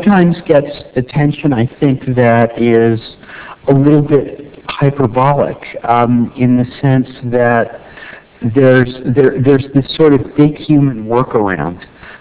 sometimes gets attention, I think, that is a little bit hyperbolic in the sense that there's this sort of big human workaround.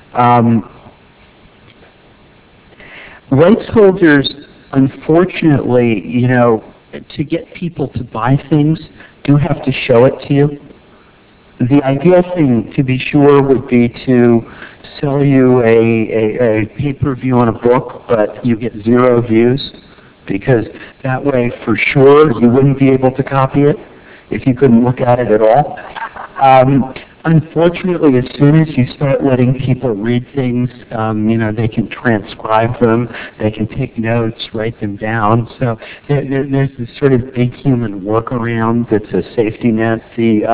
Rights holders, unfortunately, to get people to buy things, do have to show it to you. The ideal thing, to be sure, would be to sell you a pay-per-view on a book, but you get 0 views, because that way, for sure, you wouldn't be able to copy it if you couldn't look at it at all. Unfortunately, as soon as you start letting people read things, they can transcribe them, they can take notes, write them down. So there's this sort of big human workaround that's a safety net. The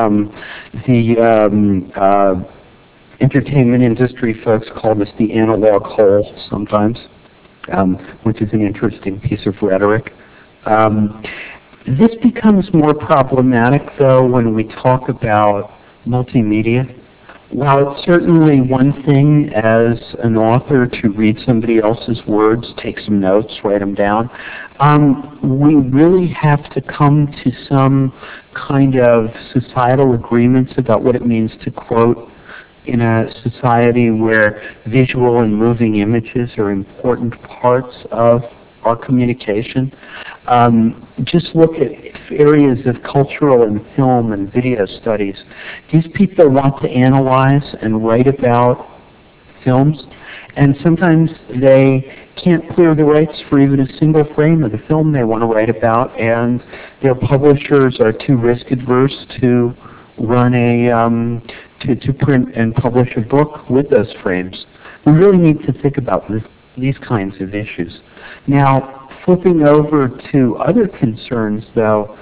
entertainment industry folks call this the analog hole sometimes, which is an interesting piece of rhetoric. This becomes more problematic, though, when we talk about multimedia. While it's certainly one thing as an author to read somebody else's words, take some notes, write them down, we really have to come to some kind of societal agreements about what it means to quote in a society where visual and moving images are important parts of our communication. Just look at areas of cultural and film and video studies. These people want to analyze and write about films, and sometimes they can't clear the rights for even a single frame of the film they want to write about, and their publishers are too risk adverse to run to print and publish a book with those frames. We really need to think about these kinds of issues. Now, flipping over to other concerns, though,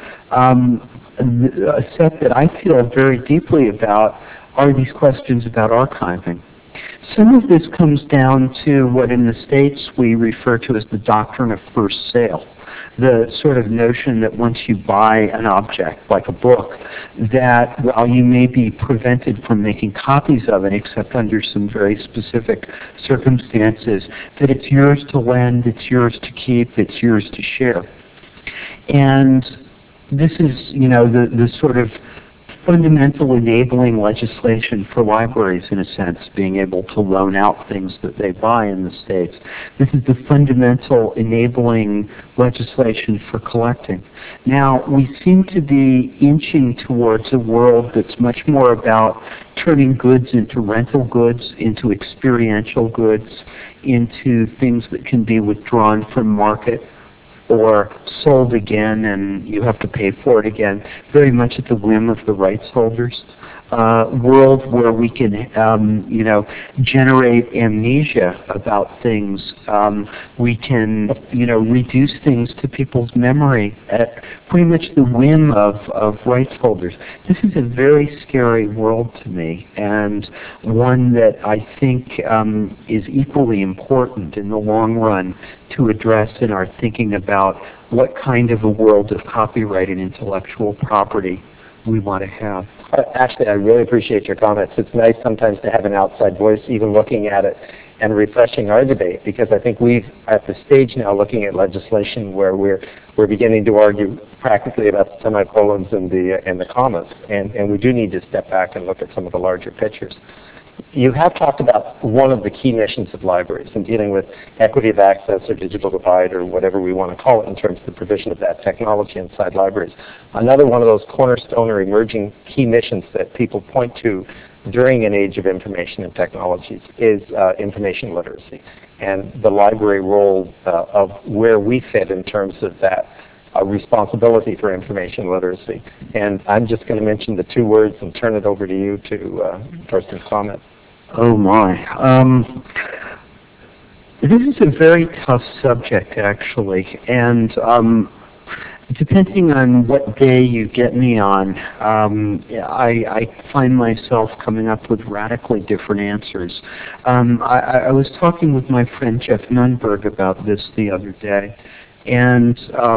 a set that I feel very deeply about are these questions about archiving. Some of this comes down to what in the States we refer to as the doctrine of first sale. The sort of notion that once you buy an object, like a book, that while you may be prevented from making copies of it, except under some very specific circumstances, that it's yours to lend, it's yours to keep, it's yours to share. And this is, the sort of fundamental enabling legislation for libraries, in a sense, being able to loan out things that they buy in the States. This is the fundamental enabling legislation for collecting. Now, we seem to be inching towards a world that's much more about turning goods into rental goods, into experiential goods, into things that can be withdrawn from market or sold again and you have to pay for it again, very much at the whim of the rights holders. World where we can, generate amnesia about things. We can, reduce things to people's memory at pretty much the whim of rights holders. This is a very scary world to me, and one that I think is equally important in the long run to address in our thinking about what kind of a world of copyright and intellectual property we want to have. Ashley, I really appreciate your comments. It's nice sometimes to have an outside voice even looking at it and refreshing our debate, because I think we've at the stage now looking at legislation where we're beginning to argue practically about the semicolons and the commas, and we do need to step back and look at some of the larger pictures. You have talked about one of the key missions of libraries in dealing with equity of access or digital divide or whatever we want to call it in terms of the provision of that technology inside libraries. Another one of those cornerstone or emerging key missions that people point to during an age of information and technologies is information literacy and the library role of where we fit in terms of that responsibility for information literacy. And I'm just going to mention the two words and turn it over to you for some comments. Oh my. This is a very tough subject, actually, and depending on what day you get me on, I find myself coming up with radically different answers. I was talking with my friend Jeff Nunberg about this the other day, and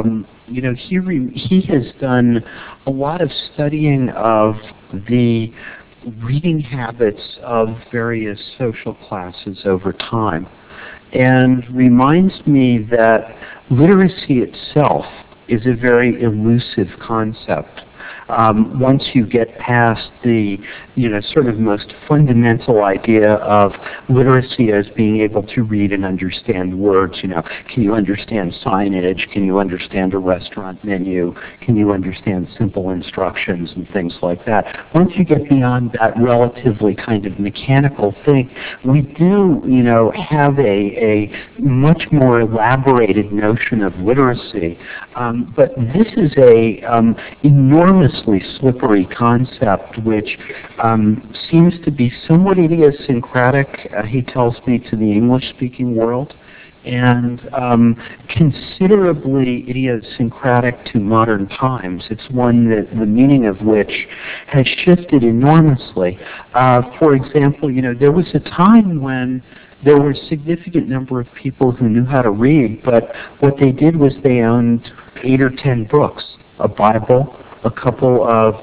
he has done a lot of studying of the reading habits of various social classes over time. and reminds me that literacy itself is a very elusive concept. Once you get past the, sort of most fundamental idea of literacy as being able to read and understand words, can you understand signage? Can you understand a restaurant menu? Can you understand simple instructions and things like that? Once you get beyond that relatively kind of mechanical thing, we do, have a much more elaborated notion of literacy. But this is a enormously slippery concept, which seems to be somewhat idiosyncratic, he tells me, to the English-speaking world, and considerably idiosyncratic to modern times. It's one that the meaning of which has shifted enormously. For example, there was a time when there were a significant number of people who knew how to read, but what they did was they owned 8 or 10 books, a Bible, a couple of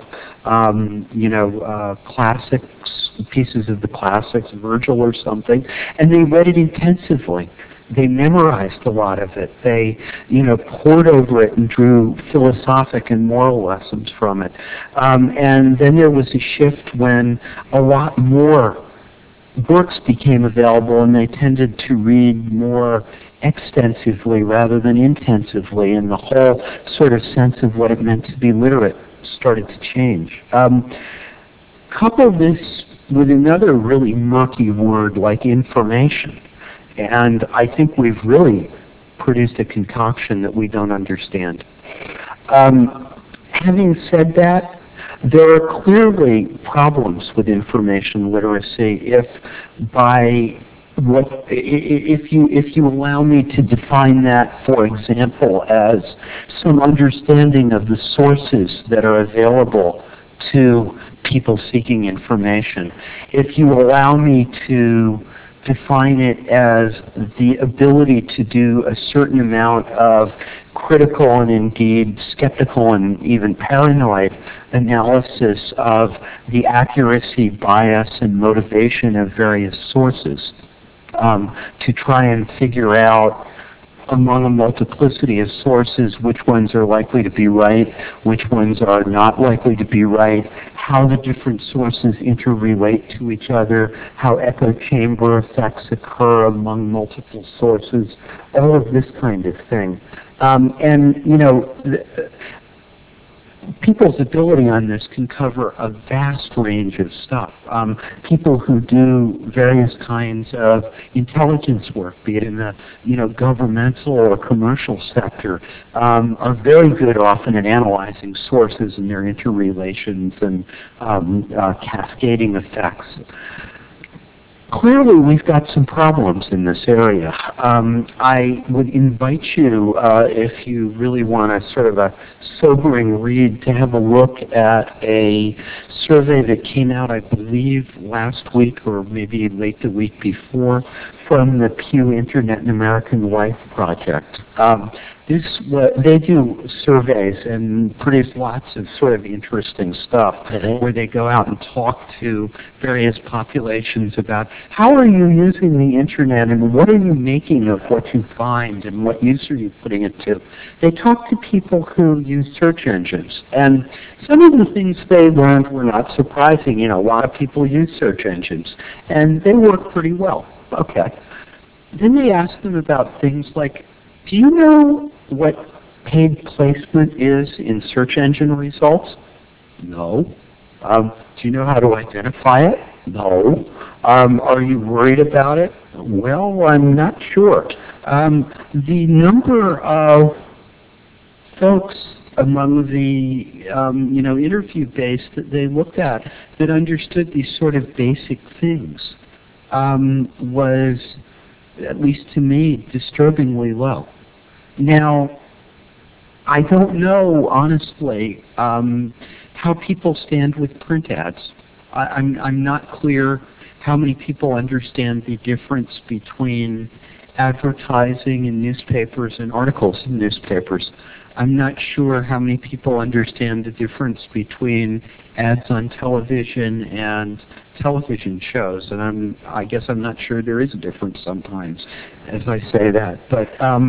classics, pieces of the classics, Virgil or something, and they read it intensively. They memorized a lot of it. They, pored over it and drew philosophic and moral lessons from it. And then there was a shift when a lot more books became available, and they tended to read more extensively rather than intensively, and the whole sort of sense of what it meant to be literate started to change. Couple this with another really murky word like information, and I think we've really produced a concoction that we don't understand. Having said that, there are clearly problems with information literacy if you allow me to define that, for example, as some understanding of the sources that are available to people seeking information. If you allow me to define it as the ability to do a certain amount of critical and indeed skeptical and even paranoid analysis of the accuracy, bias, and motivation of various sources, to try and figure out among a multiplicity of sources which ones are likely to be right, which ones are not likely to be right, how the different sources interrelate to each other, how echo chamber effects occur among multiple sources, all of this kind of thing. People's ability on this can cover a vast range of stuff. People who do various kinds of intelligence work, be it in the governmental or commercial sector, are very good often at analyzing sources and their interrelations and cascading effects. Clearly, we've got some problems in this area. I would invite you, if you really want a sort of a sobering read, to have a look at a survey that came out, I believe, last week or maybe late the week before, from the Pew Internet and American Life Project. They do surveys and produce lots of sort of interesting stuff where they go out and talk to various populations about how are you using the internet and what are you making of what you find and what use are you putting it to. They talk to people who use search engines, and some of the things they learned were not surprising. A lot of people use search engines, and they work pretty well. Okay. Then they asked them about things like, do you know what paid placement is in search engine results? No. Do you know how to identify it? No. Are you worried about it? Well, I'm not sure. The number of folks among the interview base that they looked at that understood these sort of basic things was, at least to me, disturbingly low. Now, I don't know, honestly, how people stand with print ads. I'm not clear how many people understand the difference between advertising in newspapers and articles in newspapers. I'm not sure how many people understand the difference between ads on television and television shows, and I guess I'm not sure there is a difference sometimes as I say that. But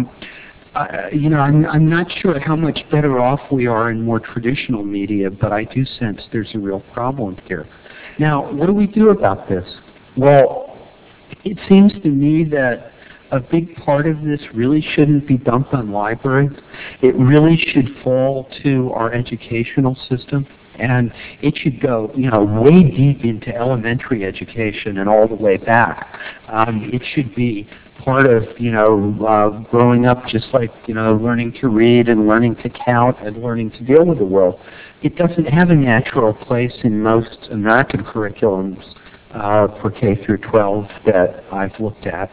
I'm not sure how much better off we are in more traditional media, but I do sense there's a real problem here. Now, what do we do about this? Well, it seems to me that a big part of this really shouldn't be dumped on libraries. It really should fall to our educational system, and it should go, way deep into elementary education and all the way back. It should be part of, growing up just like, learning to read and learning to count and learning to deal with the world. It doesn't have a natural place in most American curriculums for K through 12 that I've looked at.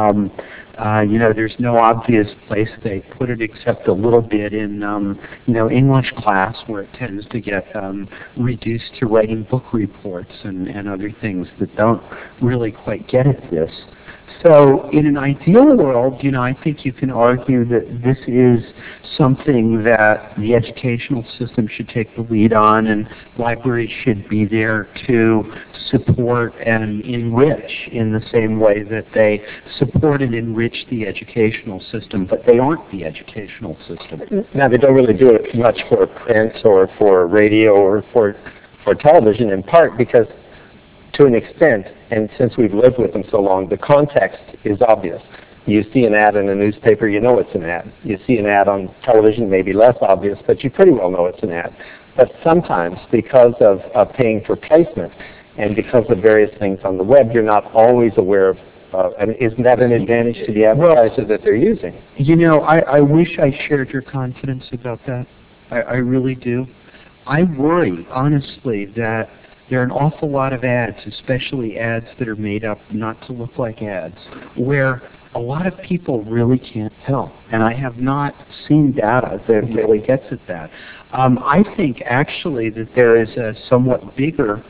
There's no obvious place they put it except a little bit in, English class where it tends to get reduced to writing book reports and other things that don't really quite get at this. So in an ideal world, I think you can argue that this is something that the educational system should take the lead on, and libraries should be there to support and enrich in the same way that they support and enrich the educational system, but they aren't the educational system. Now, they don't really do it much for print or for radio or for television, in part because to an extent, and since we've lived with them so long, the context is obvious. You see an ad in a newspaper, you know it's an ad. You see an ad on television, maybe less obvious, but you pretty well know it's an ad. But sometimes, because of paying for placement and because of various things on the web, you're not always aware of, and isn't that an advantage to the advertiser that they're using? I wish I shared your confidence about that. I really do. I worry, honestly, that there are an awful lot of ads, especially ads that are made up not to look like ads, where a lot of people really can't tell. And I have not seen data that really gets at that. I think actually that there is a somewhat bigger,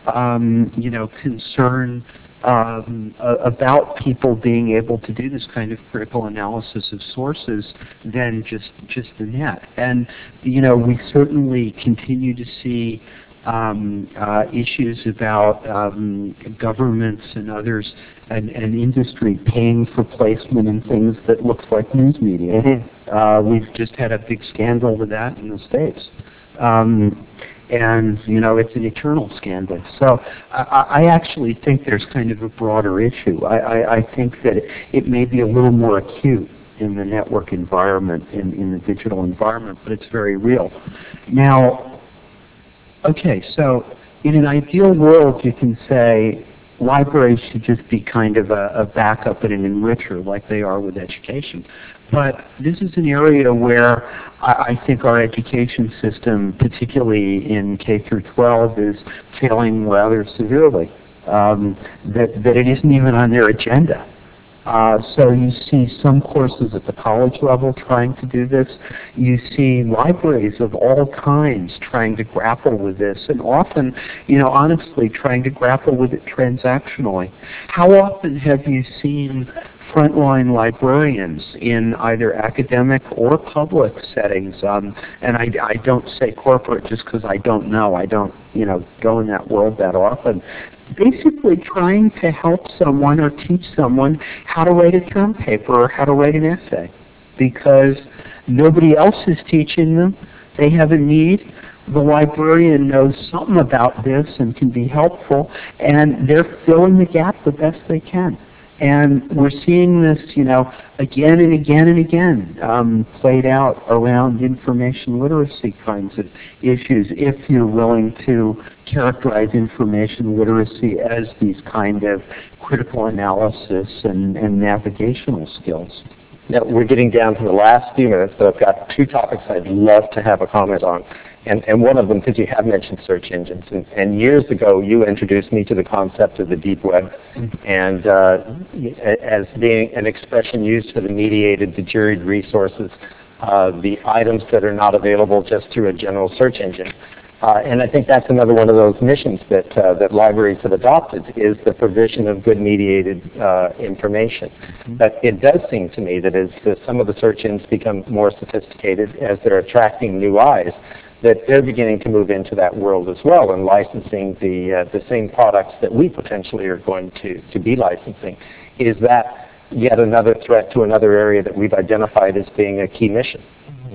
concern about people being able to do this kind of critical analysis of sources than just the net. And we certainly continue to see issues about governments and others and industry paying for placement in things that looks like news media. We've just had a big scandal with that in the States. And it's an eternal scandal. So I actually think there's kind of a broader issue. I think that it may be a little more acute in the network environment, in the digital environment, but it's very real. Now, okay, so in an ideal world, you can say libraries should just be kind of a backup and an enricher like they are with education. But this is an area where I think our education system, particularly in K through 12, is failing rather severely, that it isn't even on their agenda. So you see some courses at the college level trying to do this. You see libraries of all kinds trying to grapple with this, and often, honestly, trying to grapple with it transactionally. How often have you seen frontline librarians in either academic or public settings, and I don't say corporate just because I don't know. I don't, go in that world that often. Basically trying to help someone or teach someone how to write a term paper or how to write an essay, because nobody else is teaching them. They have a need. The librarian knows something about this and can be helpful, and they're filling the gap the best they can. And we're seeing this, again and again and again, played out around information literacy kinds of issues, if you're willing to characterize information literacy as these kind of critical analysis and navigational skills. Now, we're getting down to the last few minutes, but I've got two topics I'd love to have a comment on. And one of them, because you have mentioned search engines, and years ago you introduced me to the concept of the deep web, and as being an expression used for the mediated, the juried resources, the items that are not available just through a general search engine. And I think that's another one of those missions that, that libraries have adopted, is the provision of good mediated information. But it does seem to me that as some of the search engines become more sophisticated, as they're attracting new eyes, that they're beginning to move into that world as well and licensing the same products that we potentially are going to be licensing. Is that yet another threat to another area that we've identified as being a key mission?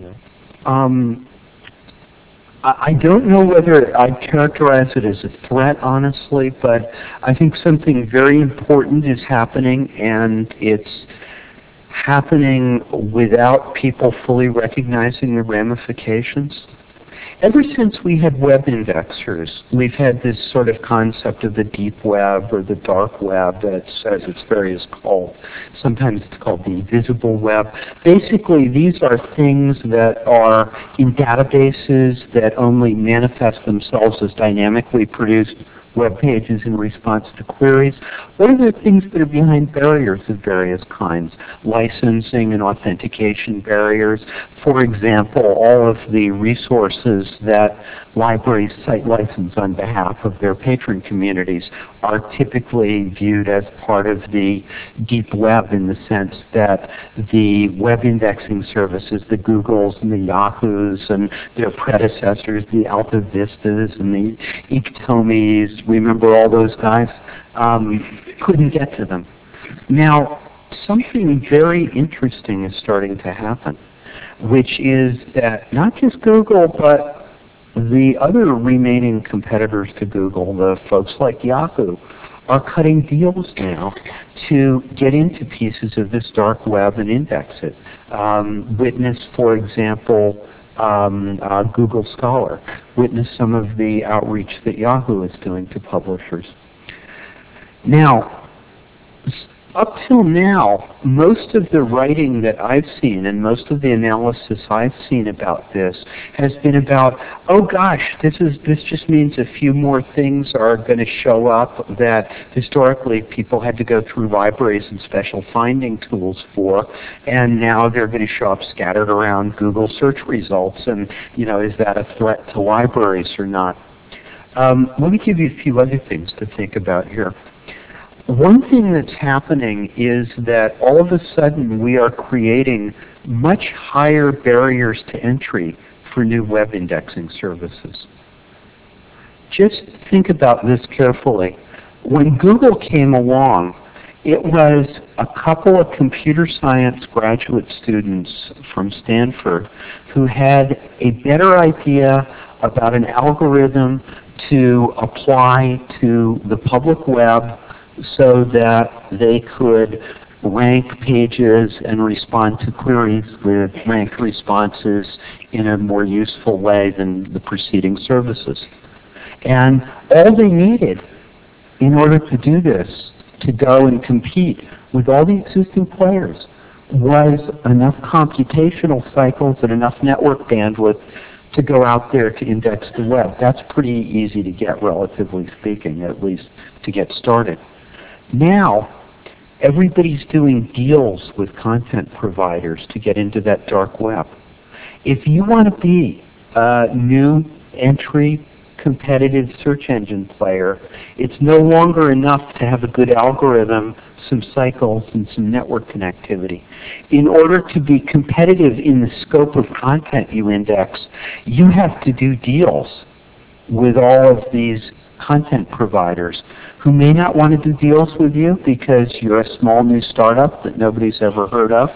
I don't know whether I'd characterize it as a threat, honestly, but I think something very important is happening, and it's happening without people fully recognizing the ramifications. Ever since we had web indexers, we've had this sort of concept of the deep web or the dark web, as it's various called. Sometimes it's called the invisible web. Basically, these are things that are in databases that only manifest themselves as dynamically produced web pages in response to queries. What are the things that are behind barriers of various kinds? Licensing and authentication barriers. For example, all of the resources that libraries site license on behalf of their patron communities are typically viewed as part of the deep web, in the sense that the web indexing services, the Googles and the Yahoos and their predecessors, the AltaVistas and the Iktomis, remember all those guys, couldn't get to them. Now, something very interesting is starting to happen, which is that not just Google, but the other remaining competitors to Google, the folks like Yahoo, are cutting deals now to get into pieces of this dark web and index it. Witness, for example, Google Scholar. Witness some of the outreach that Yahoo is doing to publishers. Now, up till now, most of the writing that I've seen and most of the analysis I've seen about this has been about, oh gosh, this just means a few more things are going to show up that historically people had to go through libraries and special finding tools for, and now they're going to show up scattered around Google search results, and is that a threat to libraries or not? Let me give you a few other things to think about here. One thing that's happening is that all of a sudden we are creating much higher barriers to entry for new web indexing services. Just think about this carefully. When Google came along, it was a couple of computer science graduate students from Stanford who had a better idea about an algorithm to apply to the public web so that they could rank pages and respond to queries with ranked responses in a more useful way than the preceding services. And all they needed in order to do this, to go and compete with all the existing players, was enough computational cycles and enough network bandwidth to go out there to index the web. That's pretty easy to get, relatively speaking, at least to get started. Now, everybody's doing deals with content providers to get into that dark web. If you want to be a new entry competitive search engine player, it's no longer enough to have a good algorithm, some cycles, and some network connectivity. In order to be competitive in the scope of content you index, you have to do deals with all of these content providers who may not want to do deals with you because you're a small new startup that nobody's ever heard of.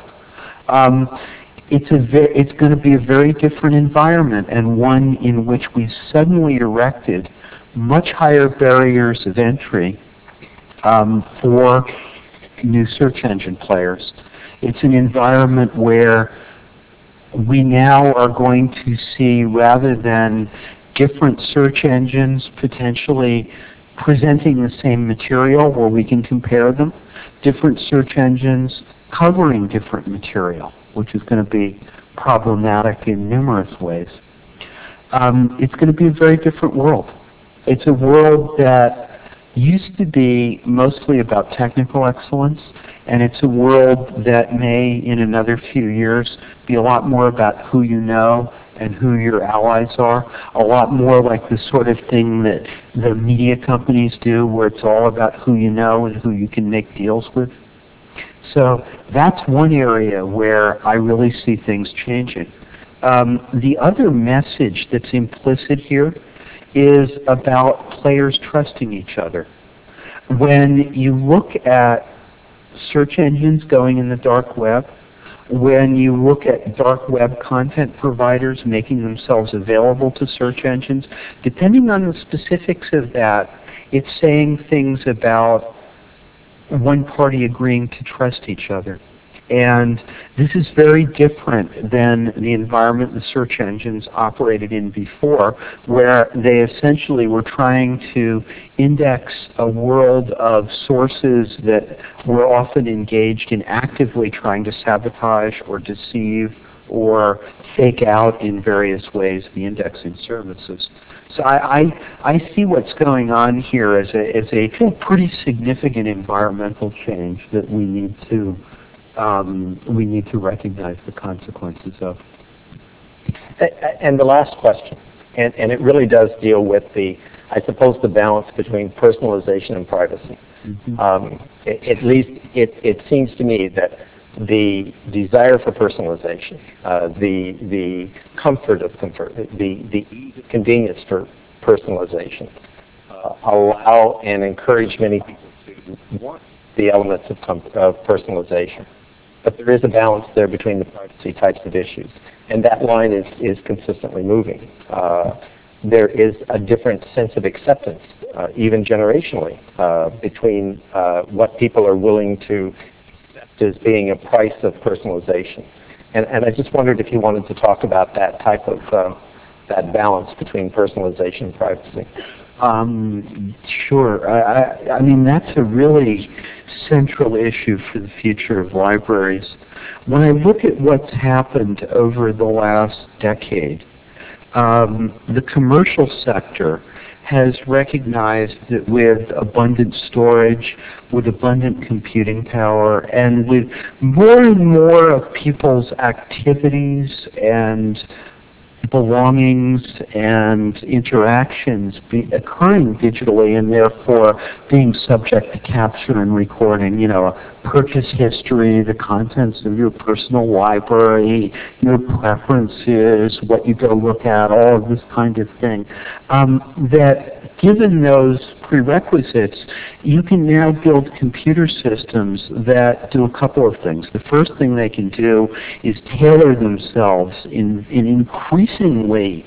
It's going to be a very different environment, and one in which we've suddenly erected much higher barriers of entry for new search engine players. It's an environment where we now are going to see, rather than different search engines potentially presenting the same material where we can compare them, different search engines covering different material, which is going to be problematic in numerous ways. It's going to be a very different world. It's a world that used to be mostly about technical excellence, and it's a world that may, in another few years, be a lot more about who you know and who your allies are, a lot more like the sort of thing that the media companies do, where it's all about who you know and who you can make deals with. So that's one area where I really see things changing. The other message that's implicit here is about players trusting each other. When you look at search engines going in the dark web, when you look at dark web content providers making themselves available to search engines, depending on the specifics of that, it's saying things about one party agreeing to trust each other. And this is very different than the environment the search engines operated in before, where they essentially were trying to index a world of sources that were often engaged in actively trying to sabotage or deceive or fake out in various ways the indexing services. So I see what's going on here as a pretty significant environmental change that we need to recognize the consequences of. And the last question, and it really does deal with I suppose, the balance between personalization and privacy. Mm-hmm. At least it seems to me that the desire for personalization, the comfort of the convenience for personalization, allow and encourage many people to want the elements of personalization. But there is a balance there between the privacy types of issues, and that line is consistently moving. There is a different sense of acceptance, even generationally, between what people are willing to accept as being a price of personalization. And I just wondered if you wanted to talk about that type of that balance between personalization and privacy. Sure. I mean, that's a really central issue for the future of libraries. When I look at what's happened over the last decade, the commercial sector has recognized that with abundant storage, with abundant computing power, and with more and more of people's activities and belongings and interactions occurring digitally and therefore being subject to capture and recording, purchase history, the contents of your personal library, your preferences, what you go look at, all of this kind of thing, that given those prerequisites, you can now build computer systems that do a couple of things. The first thing they can do is tailor themselves in increasingly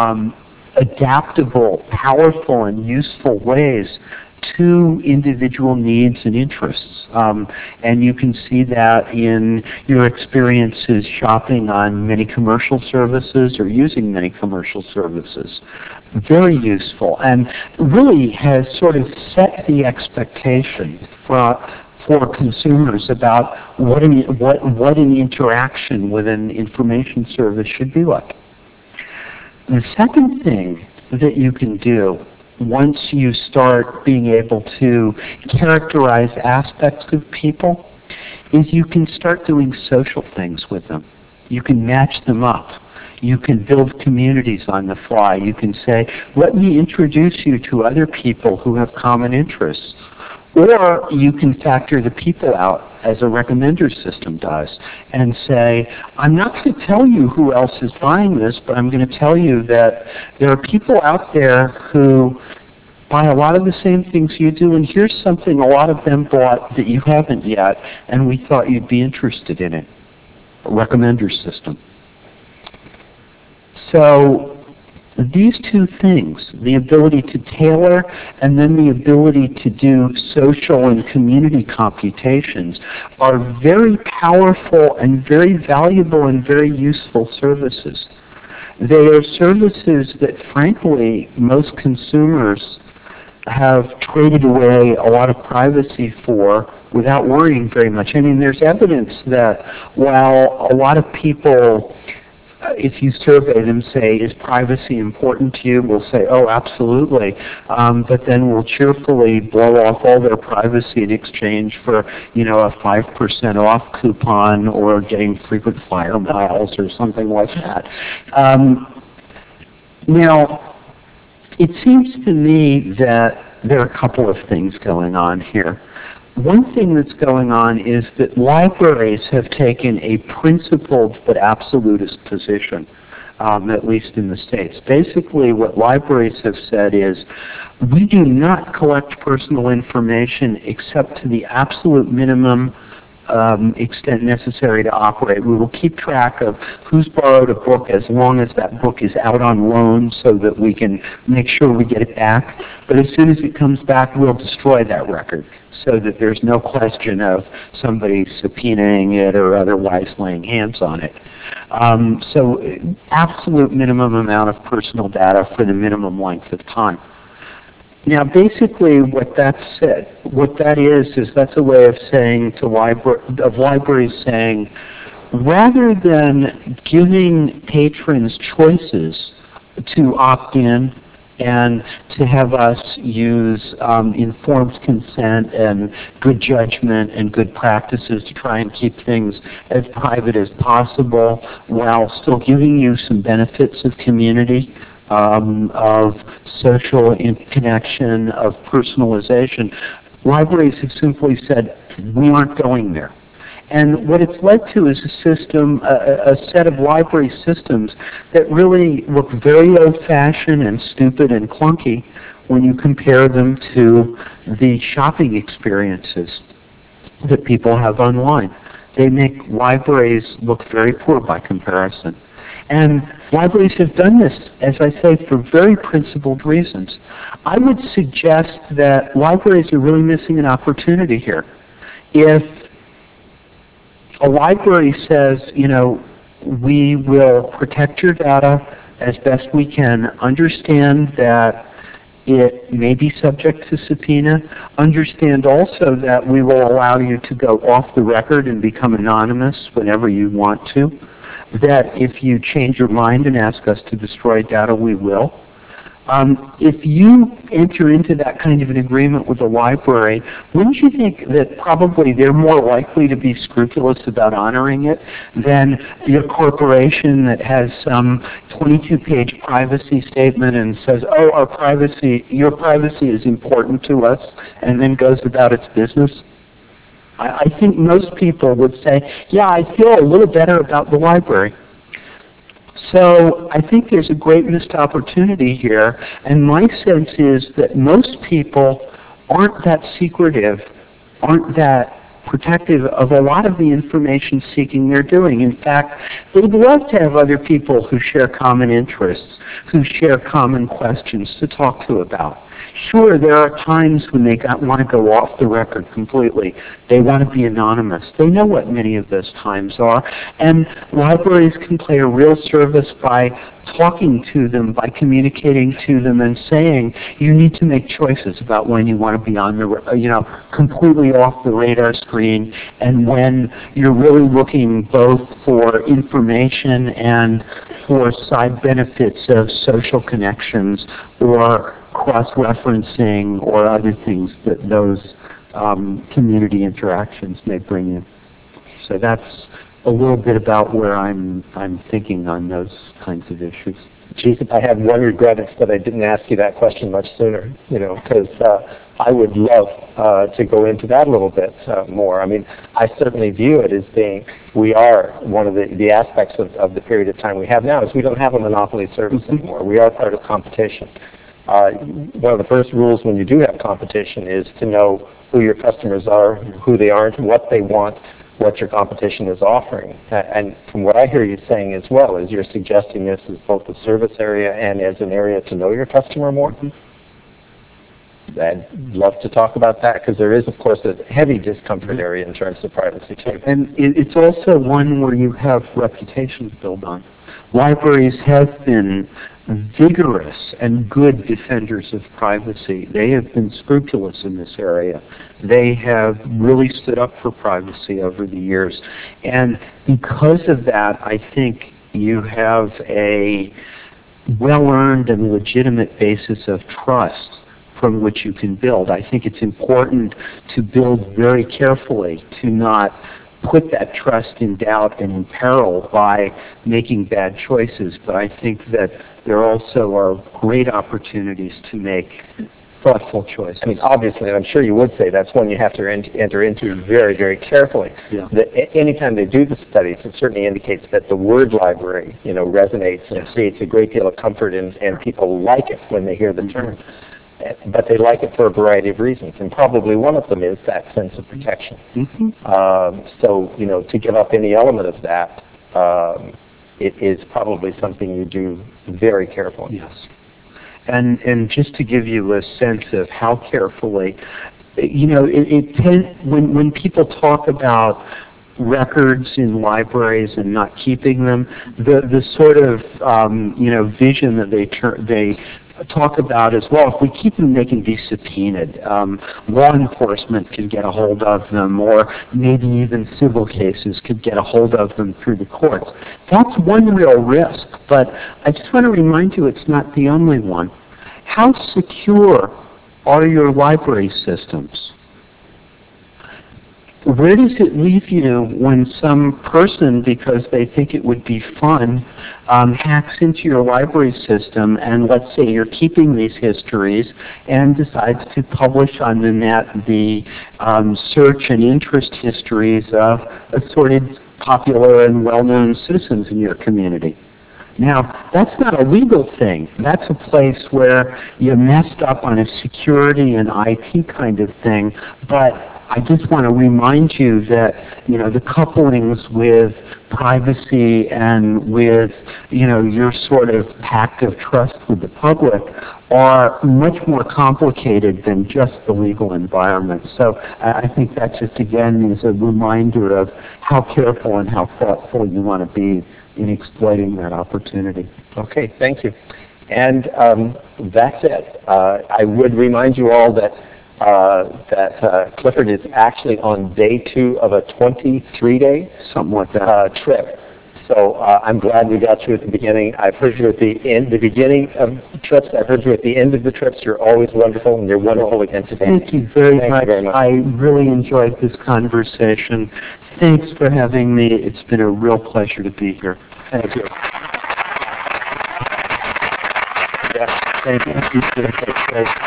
adaptable, powerful, and useful ways to individual needs and interests. And you can see that in your experiences shopping on many commercial services or using many commercial services. Very useful, and really has sort of set the expectation for consumers about what an interaction with an information service should be like. The second thing that you can do once you start being able to characterize aspects of people is you can start doing social things with them. You can match them up. You can build communities on the fly. You can say, let me introduce you to other people who have common interests. Or you can factor the people out, as a recommender system does, and say, I'm not going to tell you who else is buying this, but I'm going to tell you that there are people out there who buy a lot of the same things you do, and here's something a lot of them bought that you haven't yet, and we thought you'd be interested in it. A recommender system. So these two things, the ability to tailor and then the ability to do social and community computations, are very powerful and very valuable and very useful services. They are services that, frankly, most consumers have traded away a lot of privacy for without worrying very much. I mean, there's evidence that while a lot of people if you survey them, say, is privacy important to you? We'll say, oh, absolutely. But then we'll cheerfully blow off all their privacy in exchange for, a 5% off coupon or getting frequent flyer miles or something like that. Now, it seems to me that there are a couple of things going on here. One thing that's going on is that libraries have taken a principled but absolutist position, at least in the States. Basically, what libraries have said is, we do not collect personal information except to the absolute minimum extent necessary to operate. We will keep track of who's borrowed a book as long as that book is out on loan so that we can make sure we get it back. But as soon as it comes back, we'll destroy that record so that there's no question of somebody subpoenaing it or otherwise laying hands on it. So absolute minimum amount of personal data for the minimum length of time. Now, basically, what that is that's a way of saying to libraries saying, rather than giving patrons choices to opt in and to have us use informed consent and good judgment and good practices to try and keep things as private as possible while still giving you some benefits of community, of social connection, of personalization. Libraries have simply said, we aren't going there. And what it's led to is a system, a set of library systems that really look very old-fashioned and stupid and clunky when you compare them to the shopping experiences that people have online. They make libraries look very poor by comparison. And libraries have done this, as I say, for very principled reasons. I would suggest that libraries are really missing an opportunity here. If a library says, we will protect your data as best we can, understand that it may be subject to subpoena, understand also that we will allow you to go off the record and become anonymous whenever you want to, that if you change your mind and ask us to destroy data, we will. If you enter into that kind of an agreement with a library, wouldn't you think that probably they're more likely to be scrupulous about honoring it than your corporation that has some 22-page privacy statement and says, oh, your privacy is important to us, and then goes about its business? I think most people would say, yeah, I feel a little better about the library. So I think there's a great missed opportunity here, and my sense is that most people aren't that secretive, aren't that protective of a lot of the information seeking they're doing. In fact, they'd love to have other people who share common interests, who share common questions to talk to about. Sure, there are times when they want to go off the record completely. They want to be anonymous. They know what many of those times are. And libraries can play a real service by talking to them, by communicating to them and saying, you need to make choices about when you want to be on the, completely off the radar screen, and when you're really looking both for information and for side benefits of social connections or cross-referencing or other things that those community interactions may bring in. So that's a little bit about where I'm thinking on those kinds of issues. Geez, if I had one regret, it's that I didn't ask you that question much sooner, because I would love to go into that a little bit more. I mean, I certainly view it as being, we are, one of the aspects of the period of time we have now is we don't have a monopoly service anymore. We are part of competition. One of the first rules when you do have competition is to know who your customers are, who they aren't, what they want, what your competition is offering. And from what I hear you saying as well, is you're suggesting this as both a service area and as an area to know your customer more. I'd love to talk about that, because there is, of course, a heavy discomfort area in terms of privacy too. And it's also one where you have reputation to build on. Libraries have been vigorous and good defenders of privacy. They have been scrupulous in this area. They have really stood up for privacy over the years. And because of that, I think you have a well-earned and legitimate basis of trust from which you can build. I think it's important to build very carefully, to not put that trust in doubt and in peril by making bad choices. But I think that there also are great opportunities to make thoughtful choices. I mean, obviously, I'm sure you would say that's one you have to enter into very, very carefully. Yeah. Anytime they do the studies, it certainly indicates that the word library, resonates and creates a great deal of comfort, and people like it when they hear the term. But they like it for a variety of reasons, and probably one of them is that sense of protection. So, to give up any element of that, it is probably something you do very carefully. Yes. And just to give you a sense of how carefully, when people talk about records in libraries and not keeping them, the sort of vision that they talk about as well, if we keep them, they can be subpoenaed. Law enforcement can get a hold of them, or maybe even civil cases could get a hold of them through the courts. That's one real risk, but I just want to remind you it's not the only one. How secure are your library systems? Where does it leave you when some person, because they think it would be fun, hacks into your library system, and let's say you're keeping these histories and decides to publish on the net the search and interest histories of assorted popular and well-known citizens in your community? Now, that's not a legal thing. That's a place where you messed up on a security and IT kind of thing, but I just want to remind you that, the couplings with privacy and with, your sort of pact of trust with the public are much more complicated than just the legal environment. So I think that just, again, is a reminder of how careful and how thoughtful you want to be in exploiting that opportunity. Okay, thank you. And that's it. I would remind you all that Clifford is actually on day 2 of a 23-day Something like that. trip. So I'm glad we got you at the beginning. I've heard you at the end, the beginning of trips. I've heard you at the end of the trips. You're always wonderful, and you're wonderful again today. Thank you very Thank much. you very much. I really enjoyed this conversation. Thanks for having me. It's been a real pleasure to be here. Thank you. Yes, thank you.